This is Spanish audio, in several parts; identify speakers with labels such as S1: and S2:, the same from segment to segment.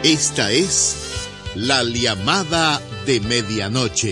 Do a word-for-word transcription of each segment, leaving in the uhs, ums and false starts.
S1: Esta es la llamada de medianoche.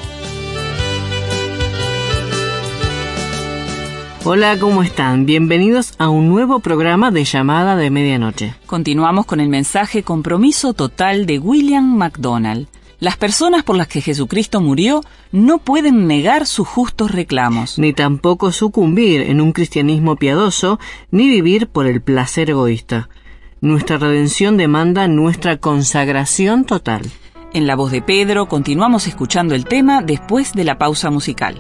S2: Hola, ¿cómo están? Bienvenidos a un nuevo programa de Llamada de Medianoche.
S3: Continuamos con el mensaje Compromiso Total de William MacDonald. Las personas por las que Jesucristo murió no pueden negar sus justos reclamos.
S2: Ni tampoco sucumbir en un cristianismo piadoso, ni vivir por el placer egoísta. Nuestra redención demanda nuestra consagración total.
S3: En la voz de Pedro continuamos escuchando el tema después de la pausa musical.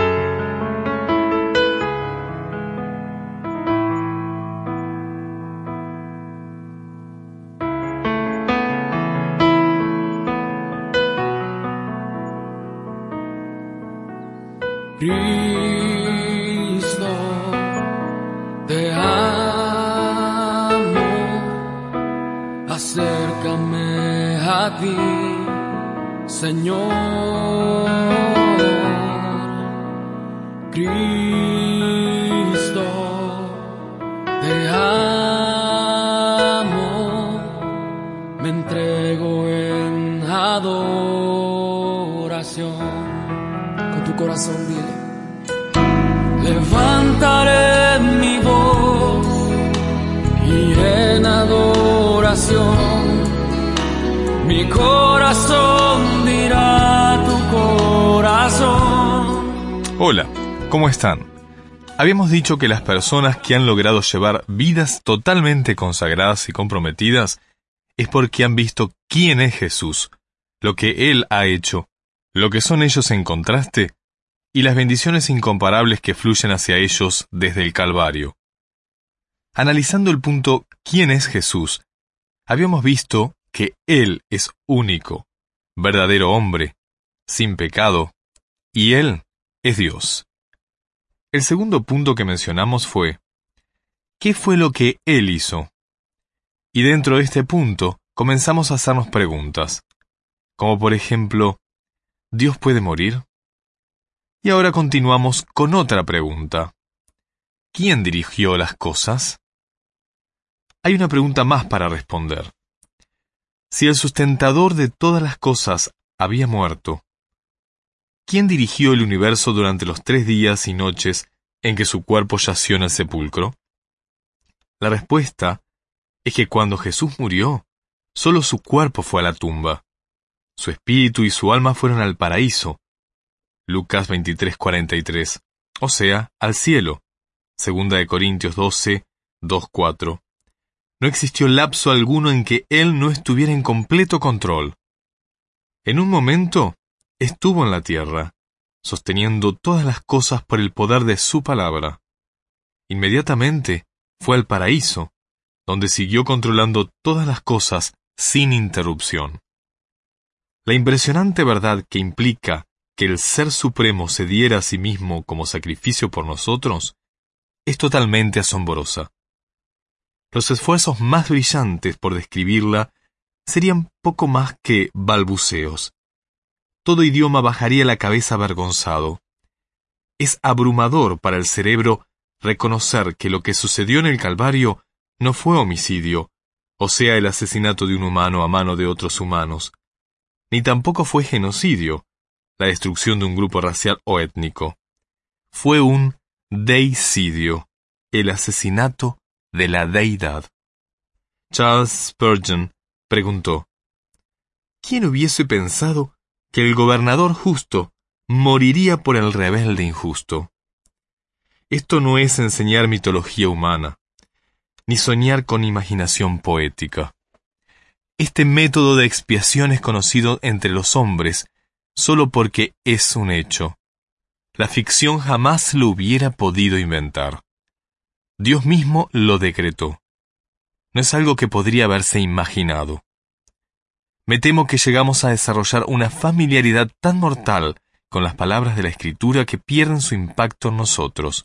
S4: Cristo, te amo, acércame a ti, Señor. Cristo, te amo, me entrego en adoración. Con tu corazón dile: levantaré mi voz y en adoración mi corazón dirá a tu corazón.
S5: Hola, ¿cómo están? Habíamos dicho que las personas que han logrado llevar vidas totalmente consagradas y comprometidas es porque han visto quién es Jesús, lo que Él ha hecho, lo que son ellos en contraste, y las bendiciones incomparables que fluyen hacia ellos desde el Calvario. Analizando el punto ¿quién es Jesús?, habíamos visto que Él es único, verdadero hombre, sin pecado, y Él es Dios. El segundo punto que mencionamos fue ¿qué fue lo que Él hizo? Y dentro de este punto comenzamos a hacernos preguntas, como por ejemplo, ¿Dios puede morir? Y ahora continuamos con otra pregunta. ¿Quién dirigió las cosas? Hay una pregunta más para responder. Si el sustentador de todas las cosas había muerto, ¿quién dirigió el universo durante los tres días y noches en que su cuerpo yació en el sepulcro? La respuesta es que cuando Jesús murió, solo su cuerpo fue a la tumba. Su espíritu y su alma fueron al paraíso, Lucas veintitrés cuarenta y tres, o sea, al cielo, Segunda de Corintios doce, dos cuatro. No existió lapso alguno en que Él no estuviera en completo control. En un momento, estuvo en la tierra, sosteniendo todas las cosas por el poder de su palabra. Inmediatamente, fue al paraíso, donde siguió controlando todas las cosas sin interrupción. La impresionante verdad que implica que el Ser Supremo se diera a sí mismo como sacrificio por nosotros es totalmente asombrosa. Los esfuerzos más brillantes por describirla serían poco más que balbuceos. Todo idioma bajaría la cabeza avergonzado. Es abrumador para el cerebro reconocer que lo que sucedió en el Calvario no fue homicidio, o sea, el asesinato de un humano a mano de otros humanos, ni tampoco fue genocidio, la destrucción de un grupo racial o étnico. Fue un deicidio, el asesinato de la deidad. Charles Spurgeon preguntó: ¿quién hubiese pensado que el gobernador justo moriría por el rebelde injusto? Esto no es enseñar mitología humana, ni soñar con imaginación poética. Este método de expiación es conocido entre los hombres solo porque es un hecho. La ficción jamás lo hubiera podido inventar. Dios mismo lo decretó. No es algo que podría haberse imaginado. Me temo que llegamos a desarrollar una familiaridad tan mortal con las palabras de la Escritura que pierden su impacto en nosotros.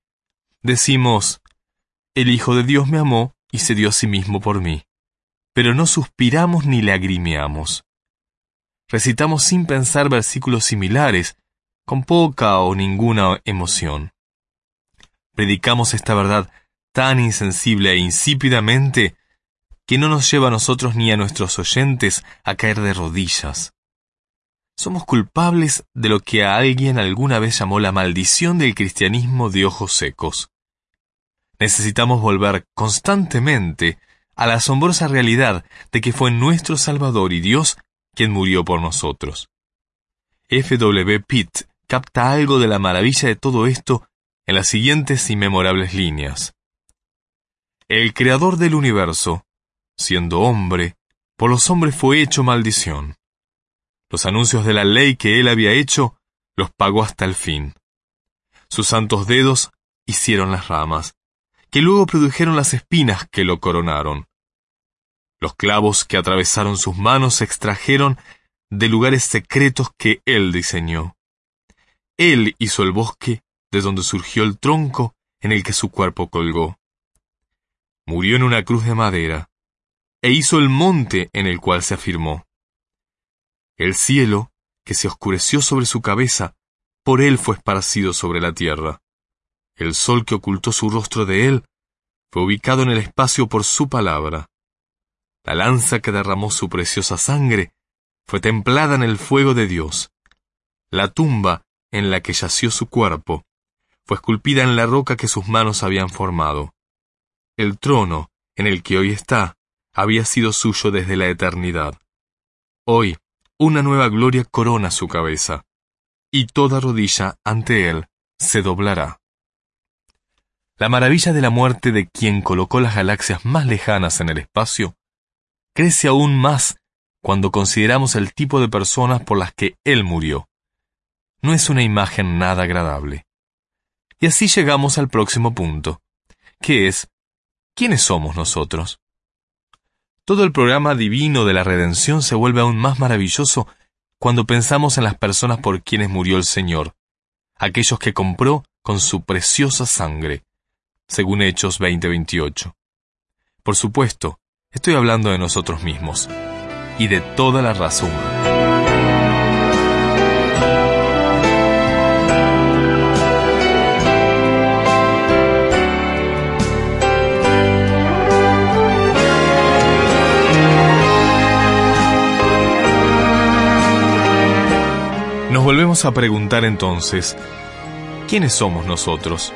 S5: Decimos, el Hijo de Dios me amó y se dio a sí mismo por mí, pero no suspiramos ni lagrimeamos. Recitamos sin pensar versículos similares, con poca o ninguna emoción. Predicamos esta verdad tan insensible e insípidamente que no nos lleva a nosotros ni a nuestros oyentes a caer de rodillas. Somos culpables de lo que a alguien alguna vez llamó la maldición del cristianismo de ojos secos. Necesitamos volver constantemente a la asombrosa realidad de que fue nuestro Salvador y Dios quien murió por nosotros. F W Pitt capta algo de la maravilla de todo esto en las siguientes inmemorables líneas. El creador del universo, siendo hombre, por los hombres fue hecho maldición. Los anuncios de la ley que él había hecho, los pagó hasta el fin. Sus santos dedos hicieron las ramas, que luego produjeron las espinas que lo coronaron. Los clavos que atravesaron sus manos se extrajeron de lugares secretos que él diseñó. Él hizo el bosque de donde surgió el tronco en el que su cuerpo colgó. Murió en una cruz de madera, e hizo el monte en el cual se afirmó. El cielo, que se oscureció sobre su cabeza, por él fue esparcido sobre la tierra. El sol que ocultó su rostro de él, fue ubicado en el espacio por su palabra. La lanza que derramó su preciosa sangre, fue templada en el fuego de Dios. La tumba en la que yació su cuerpo, fue esculpida en la roca que sus manos habían formado. El trono, en el que hoy está, había sido suyo desde la eternidad. Hoy, una nueva gloria corona su cabeza, y toda rodilla ante él se doblará. La maravilla de la muerte de quien colocó las galaxias más lejanas en el espacio crece aún más cuando consideramos el tipo de personas por las que él murió. No es una imagen nada agradable. Y así llegamos al próximo punto, que es, ¿quiénes somos nosotros? Todo el programa divino de la redención se vuelve aún más maravilloso cuando pensamos en las personas por quienes murió el Señor, aquellos que compró con su preciosa sangre, según Hechos veinte veintiocho. Por supuesto, estoy hablando de nosotros mismos y de toda la raza humana. Nos volvemos a preguntar entonces, ¿quiénes somos nosotros?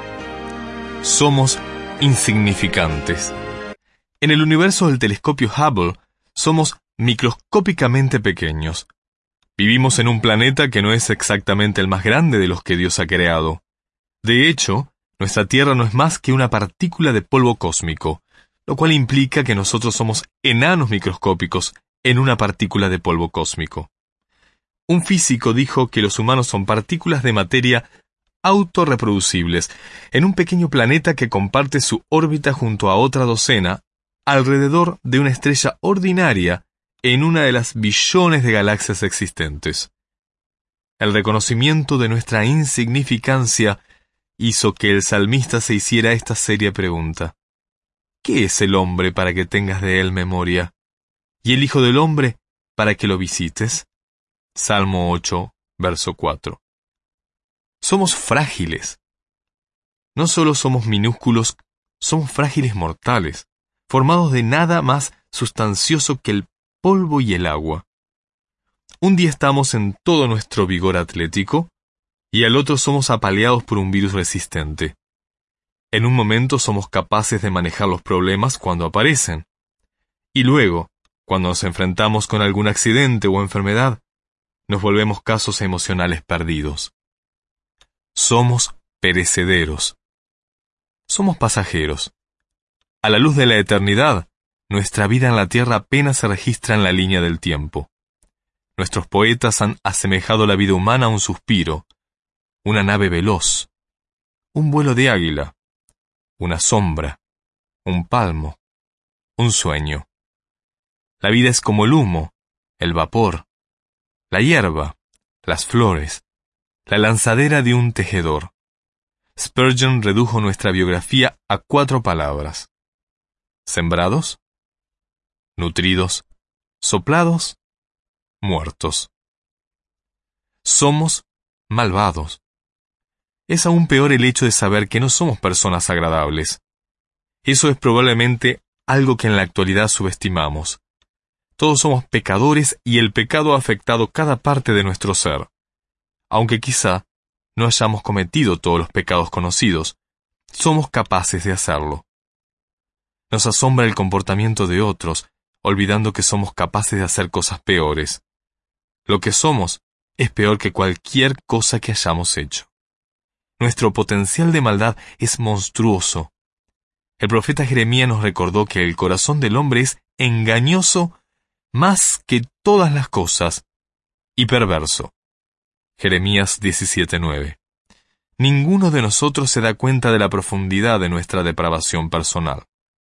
S5: Somos insignificantes. En el universo del telescopio Hubble, somos microscópicamente pequeños. Vivimos en un planeta que no es exactamente el más grande de los que Dios ha creado. De hecho, nuestra Tierra no es más que una partícula de polvo cósmico, lo cual implica que nosotros somos enanos microscópicos en una partícula de polvo cósmico. Un físico dijo que los humanos son partículas de materia autorreproducibles en un pequeño planeta que comparte su órbita junto a otra docena alrededor de una estrella ordinaria en una de las billones de galaxias existentes. El reconocimiento de nuestra insignificancia hizo que el salmista se hiciera esta seria pregunta. ¿Qué es el hombre para que tengas de él memoria? ¿Y el Hijo del Hombre para que lo visites? Salmo ocho, verso cuatro. Somos frágiles. No solo somos minúsculos, somos frágiles mortales, formados de nada más sustancioso que el polvo y el agua. Un día estamos en todo nuestro vigor atlético, y al otro somos apaleados por un virus resistente. En un momento somos capaces de manejar los problemas cuando aparecen. Y luego, cuando nos enfrentamos con algún accidente o enfermedad, nos volvemos casos emocionales perdidos. Somos perecederos. Somos pasajeros. A la luz de la eternidad, nuestra vida en la tierra apenas se registra en la línea del tiempo. Nuestros poetas han asemejado la vida humana a un suspiro, una nave veloz, un vuelo de águila, una sombra, un palmo, un sueño. La vida es como el humo, el vapor, la hierba, las flores, la lanzadera de un tejedor. Spurgeon redujo nuestra biografía a cuatro palabras. Sembrados, nutridos, soplados, muertos. Somos malvados. Es aún peor el hecho de saber que no somos personas agradables. Eso es probablemente algo que en la actualidad subestimamos. Todos somos pecadores y el pecado ha afectado cada parte de nuestro ser. Aunque quizá no hayamos cometido todos los pecados conocidos, somos capaces de hacerlo. Nos asombra el comportamiento de otros, olvidando que somos capaces de hacer cosas peores. Lo que somos es peor que cualquier cosa que hayamos hecho. Nuestro potencial de maldad es monstruoso. El profeta Jeremías nos recordó que el corazón del hombre es engañoso más que todas las cosas y perverso. Jeremías diecisiete nueve. Ninguno de nosotros se da cuenta de la profundidad de nuestra depravación personal.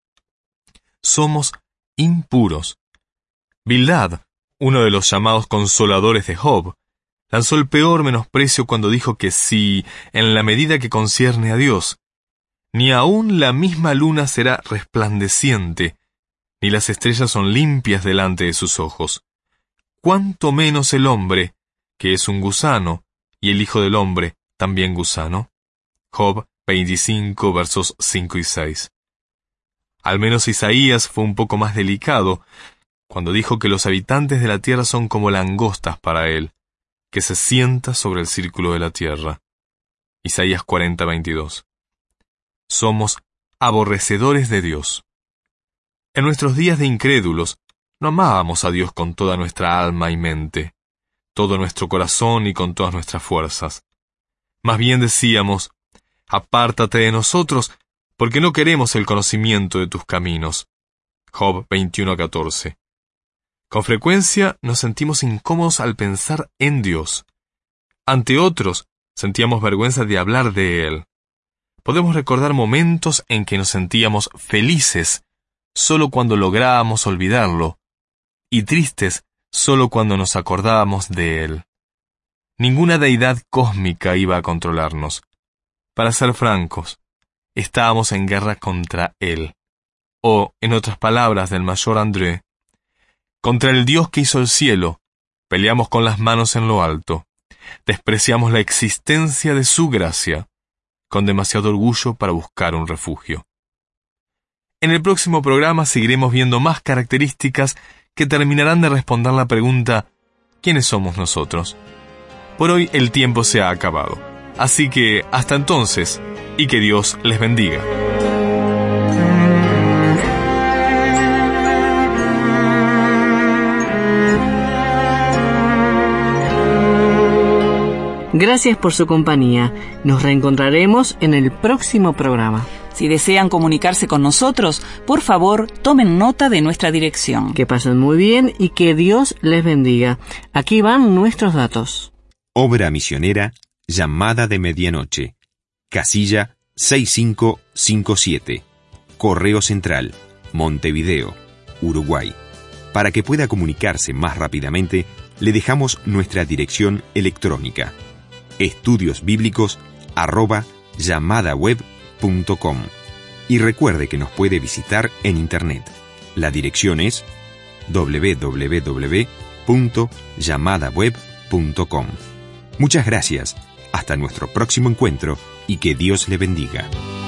S5: Somos impuros. Bildad, uno de los llamados consoladores de Job, lanzó el peor menosprecio cuando dijo que si, en la medida que concierne a Dios, ni aun la misma luna será resplandeciente, ni las estrellas son limpias delante de sus ojos, cuánto menos el hombre, que es un gusano, y el Hijo del Hombre, también gusano. Job veinticinco, versos cinco y seis. Al menos Isaías fue un poco más delicado cuando dijo que los habitantes de la tierra son como langostas para él, que se sienta sobre el círculo de la tierra. Isaías cuarenta, veintidós. Somos aborrecedores de Dios. En nuestros días de incrédulos, no amábamos a Dios con toda nuestra alma y mente, todo nuestro corazón y con todas nuestras fuerzas. Más bien decíamos, apártate de nosotros, porque no queremos el conocimiento de tus caminos. Job veintiuno, catorce. Con frecuencia nos sentimos incómodos al pensar en Dios. Ante otros, sentíamos vergüenza de hablar de Él. Podemos recordar momentos en que nos sentíamos felices solo cuando lográbamos olvidarlo, y tristes solo cuando nos acordábamos de Él. Ninguna deidad cósmica iba a controlarnos. Para ser francos, estábamos en guerra contra Él. O, en otras palabras del mayor André, contra el Dios que hizo el cielo, peleamos con las manos en lo alto. Despreciamos la existencia de su gracia, con demasiado orgullo para buscar un refugio. En el próximo programa seguiremos viendo más características que terminarán de responder la pregunta, ¿quiénes somos nosotros? Por hoy el tiempo se ha acabado, así que hasta entonces, y que Dios les bendiga.
S2: Gracias por su compañía. Nos reencontraremos en el próximo programa.
S3: Si desean comunicarse con nosotros, por favor, tomen nota de nuestra dirección.
S2: Que pasen muy bien y que Dios les bendiga. Aquí van nuestros datos.
S6: Obra misionera Llamada de Medianoche. Casilla seis cinco cinco siete. Correo Central, Montevideo, Uruguay. Para que pueda comunicarse más rápidamente, le dejamos nuestra dirección electrónica: estudiosbíblicos arroba llamadaweb punto com. Y recuerde que nos puede visitar en internet. La dirección es doble u doble u doble u punto llamadaweb punto com. Muchas gracias. Hasta nuestro próximo encuentro y que Dios le bendiga.